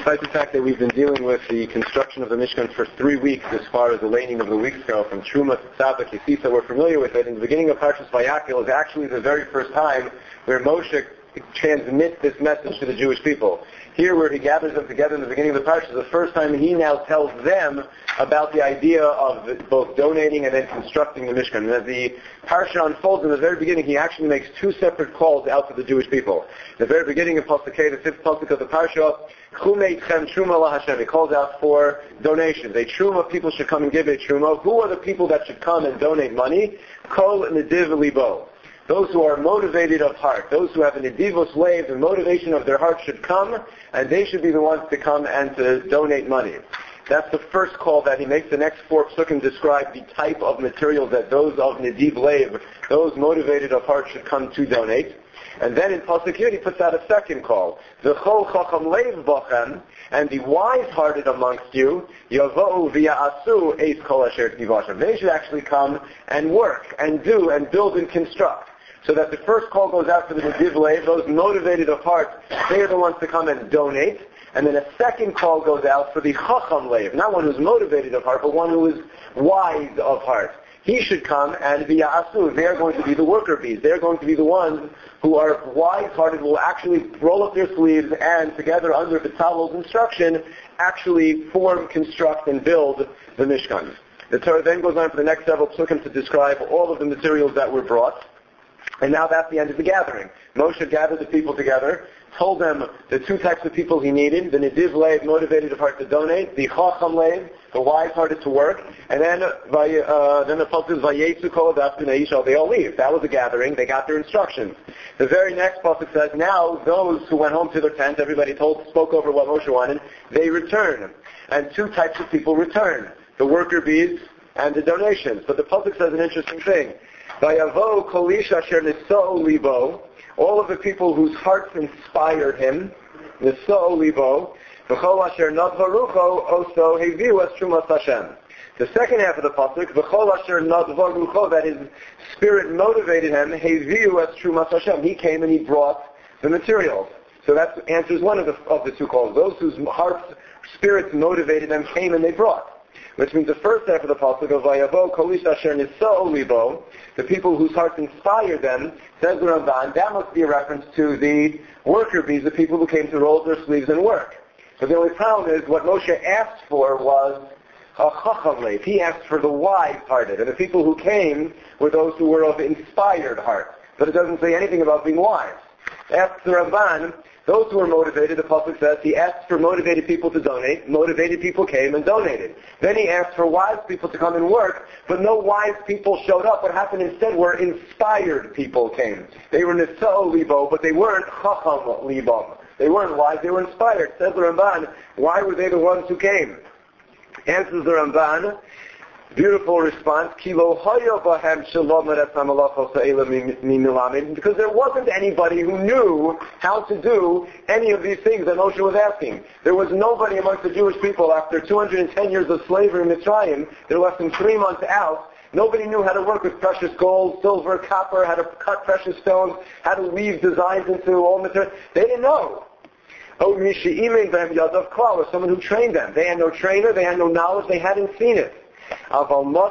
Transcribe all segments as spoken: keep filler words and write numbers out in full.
Despite the fact that we've been dealing with the construction of the Mishkan for three weeks as far as the laning of the week scale from Truma to Tzavak Yisisa, we're familiar with it. In the beginning of Parshas Vayakil is actually the very first time where Moshe transmits this message to the Jewish people. Here where he gathers them together in the beginning of the Parsha is the first time he now tells them about the idea of both donating and then constructing the Mishkan. And as the Parsha unfolds in the very beginning, he actually makes two separate calls out to the Jewish people. In the very beginning of Pasuk K, the fifth Pasuk of the Parsha, Chumeitchem Truma la Hashem. He calls out for donations. A Truma, people should come and give a Truma. Who are the people that should come and donate money? Kol Nediv Libo. Those who are motivated of heart, those who have an edivos lev, the motivation of their heart should come, and they should be the ones to come and to donate money. That's the first call that he makes. The next four psukim describe the type of materials that those of nediv lev, those motivated of heart, should come to donate. And then in Pasuk Yud, he puts out a second call. V'chol chacham lev bochem, and the wise-hearted amongst you, yavo'u v'ya'asu eis kol asher tivashem. They should actually come and work and do and build and construct. So that the first call goes out to the Nediv Lev, those motivated of heart, they are the ones to come and donate. And then a second call goes out for the Chacham Lev, not one who's motivated of heart, but one who is wise of heart. He should come and be Asu. They're going to be the worker bees. They're going to be the ones who are wise-hearted, will actually roll up their sleeves and, together under B'Tzalel's instruction, actually form, construct, and build the Mishkan. The Torah then goes on for the next several psukim to describe all of the materials that were brought. And now that's the end of the gathering. Moshe gathered the people together, told them the two types of people he needed, the Nediv Lev, motivated of heart to donate, the Chacham Lev, the wise-hearted to work, and then uh, then the pasuk is Vayetzu kol adav b'nei Yisrael, they all leave. That was the gathering, they got their instructions. The very next pasuk says, now those who went home to their tent, everybody told, spoke over what Moshe wanted, they return. And two types of people return, the worker bees and the donations. But the pasuk says an interesting thing. Vayavo kolish asher nisa'u libo, all of the people whose hearts inspired him, nisa'u libo, v'chol asher nadvarucho oso heviu es trumas Hashem. The second half of the pasuk, v'chol asher nadvarucho, that his spirit motivated him, heviu es trumas Hashem. He came and he brought the materials. So that answers one of the of the two calls. Those whose hearts, spirits motivated them came and they brought. Which means the first half of the pasuk of Vayavo Kolish Asher Nisa'u Libo, the people whose hearts inspired them, says the Ramban, that must be a reference to the worker bees, the people who came to roll their sleeves and work. But the only problem is what Moshe asked for was a Chacham Lev. He asked for the wise-hearted, and the people who came were those who were of inspired heart. But it doesn't say anything about being wise. Asks the Ramban, those who were motivated, the pasuk says, he asked for motivated people to donate. Motivated people came and donated. Then he asked for wise people to come and work, but no wise people showed up. What happened instead were inspired people came. They were nisa'u libo, but they weren't chacham libo. They weren't wise, they were inspired. Says the Ramban, why were they the ones who came? Answers the Ramban, beautiful response, because there wasn't anybody who knew how to do any of these things that Moshe was asking. There was nobody amongst the Jewish people after two hundred ten years of slavery in Mitzrayim. They're less than three months out. Nobody knew how to work with precious gold, silver, copper, how to cut precious stones, how to weave designs into all material. They didn't know. Oh, Mishi'imin them Yadav Klal, or someone who trained them. They had no trainer, they had no knowledge, they hadn't seen it. Those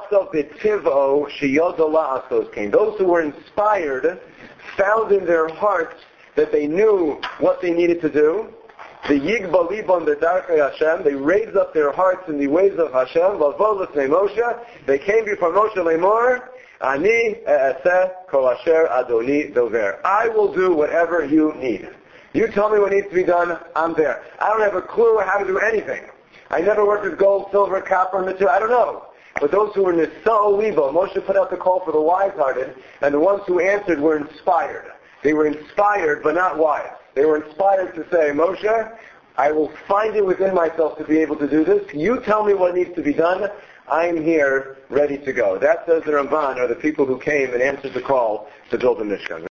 who were inspired found in their hearts that they knew what they needed to do. The Yigba Libon B'Darkei Hashem, they raised up their hearts in the ways of Hashem. V'avol l'fnei Moshe, they came before Moshe Lemor, Ani e'aseh kol asher Adoni dover. I will do whatever you need. You tell me what needs to be done, I'm there. I don't have a clue how to do anything. I never worked with gold, silver, copper, material, I don't know. But those who were nisa'u libo, Moshe put out the call for the wise-hearted, and the ones who answered were inspired. They were inspired, but not wise. They were inspired to say, Moshe, I will find it within myself to be able to do this. You tell me what needs to be done. I'm here, ready to go. That, says the Ramban, are the people who came and answered the call to build the Mishkan.